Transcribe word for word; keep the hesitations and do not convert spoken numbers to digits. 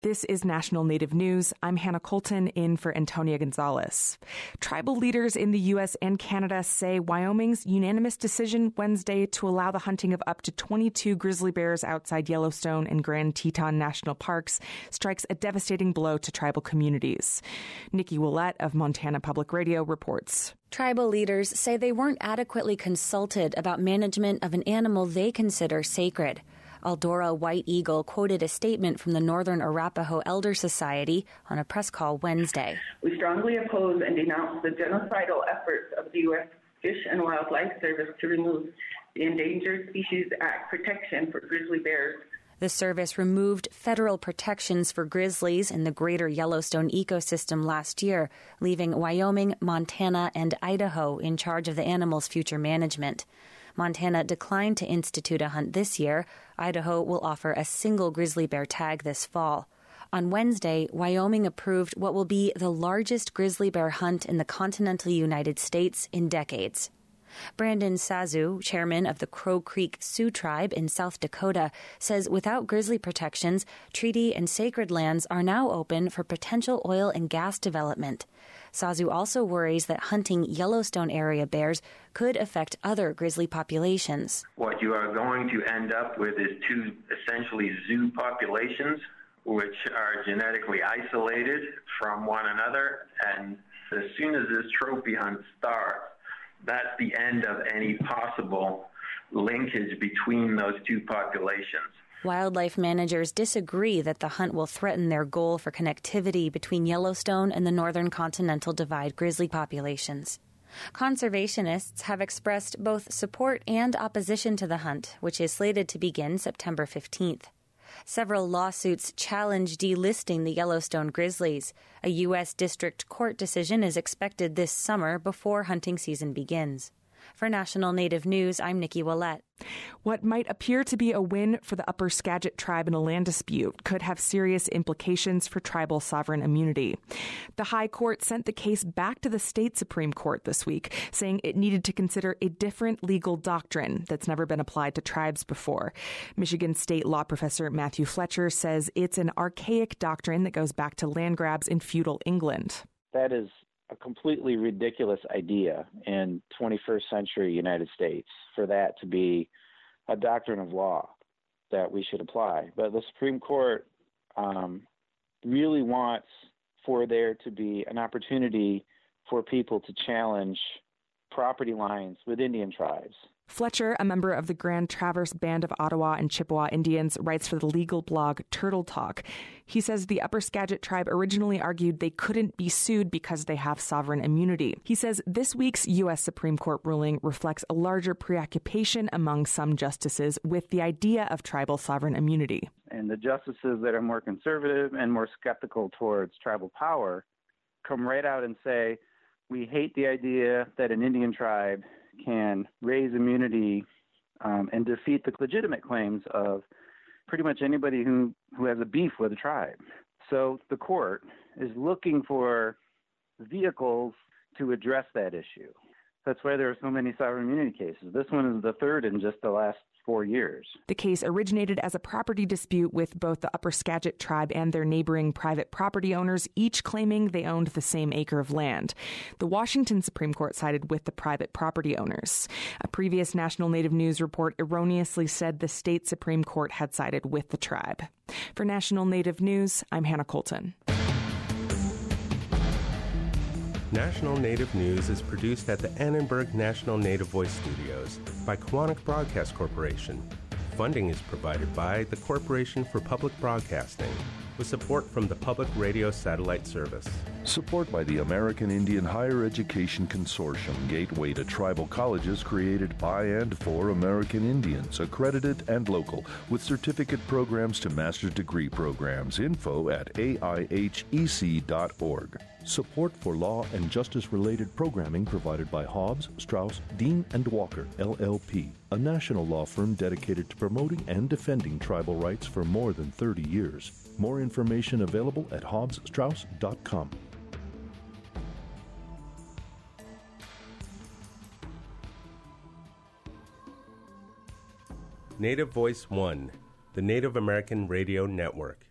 This is National Native News. I'm Hannah Colton in for Antonia Gonzalez. Tribal leaders in the U S and Canada say Wyoming's unanimous decision Wednesday to allow the hunting of up to twenty-two grizzly bears outside Yellowstone and Grand Teton National Parks strikes a devastating blow to tribal communities. Nikki Willett of Montana Public Radio reports. Tribal leaders say they weren't adequately consulted about management of an animal they consider sacred. Eldora White Eagle quoted a statement from the Northern Arapaho Elder Society on a press call Wednesday. We strongly oppose and denounce the genocidal efforts of the U S Fish and Wildlife Service to remove the Endangered Species Act protection for grizzly bears. The service removed federal protections for grizzlies in the greater Yellowstone ecosystem last year, leaving Wyoming, Montana, and Idaho in charge of the animal's future management. Montana declined to institute a hunt this year. Idaho will offer a single grizzly bear tag this fall. On Wednesday, Wyoming approved what will be the largest grizzly bear hunt in the continental United States in decades. Brandon Sazu, chairman of the Crow Creek Sioux Tribe in South Dakota, says without grizzly protections, treaty and sacred lands are now open for potential oil and gas development. Sazu also worries that hunting Yellowstone area bears could affect other grizzly populations. What you are going to end up with is two essentially zoo populations, which are genetically isolated from one another, and as soon as this trophy hunt starts, that's the end of any possible linkage between those two populations. Wildlife managers disagree that the hunt will threaten their goal for connectivity between Yellowstone and the Northern Continental Divide grizzly populations. Conservationists have expressed both support and opposition to the hunt, which is slated to begin September fifteenth. Several lawsuits challenge delisting the Yellowstone grizzlies. A U S district court decision is expected this summer before hunting season begins. For National Native News, I'm Nikki Willett. What might appear to be a win for the Upper Skagit tribe in a land dispute could have serious implications for tribal sovereign immunity. The High Court sent the case back to the state Supreme Court this week, saying it needed to consider a different legal doctrine that's never been applied to tribes before. Michigan State law professor Matthew Fletcher says it's an archaic doctrine that goes back to land grabs in feudal England. That is a completely ridiculous idea in twenty-first century United States for that to be a doctrine of law that we should apply. But the Supreme Court um, really wants for there to be an opportunity for people to challenge property lines with Indian tribes. Fletcher, a member of the Grand Traverse Band of Ottawa and Chippewa Indians, writes for the legal blog Turtle Talk. He says the Upper Skagit tribe originally argued they couldn't be sued because they have sovereign immunity. He says this week's U S Supreme Court ruling reflects a larger preoccupation among some justices with the idea of tribal sovereign immunity. And the justices that are more conservative and more skeptical towards tribal power come right out and say, we hate the idea that an Indian tribe can raise immunity um, and defeat the legitimate claims of pretty much anybody who, who has a beef with a tribe. So the court is looking for vehicles to address that issue. That's why there are so many sovereign immunity cases. This one is the third in just the last four years. The case originated as a property dispute with both the Upper Skagit tribe and their neighboring private property owners, each claiming they owned the same acre of land. The Washington Supreme Court sided with the private property owners. A previous National Native News report erroneously said the state Supreme Court had sided with the tribe. For National Native News, I'm Hannah Colton. National Native News is produced at the Annenberg National Native Voice Studios by Quantic Broadcast Corporation. Funding is provided by the Corporation for Public Broadcasting, with support from the Public Radio Satellite Service. Support by the American Indian Higher Education Consortium, gateway to tribal colleges created by and for American Indians, accredited and local, with certificate programs to master's degree programs. Info at A I H E C dot org. Support for law and justice-related programming provided by Hobbs, Strauss, Dean and Walker, L L P, a national law firm dedicated to promoting and defending tribal rights for more than thirty years. More information available at hobbs strauss dot com. Native Voice One, the Native American Radio Network.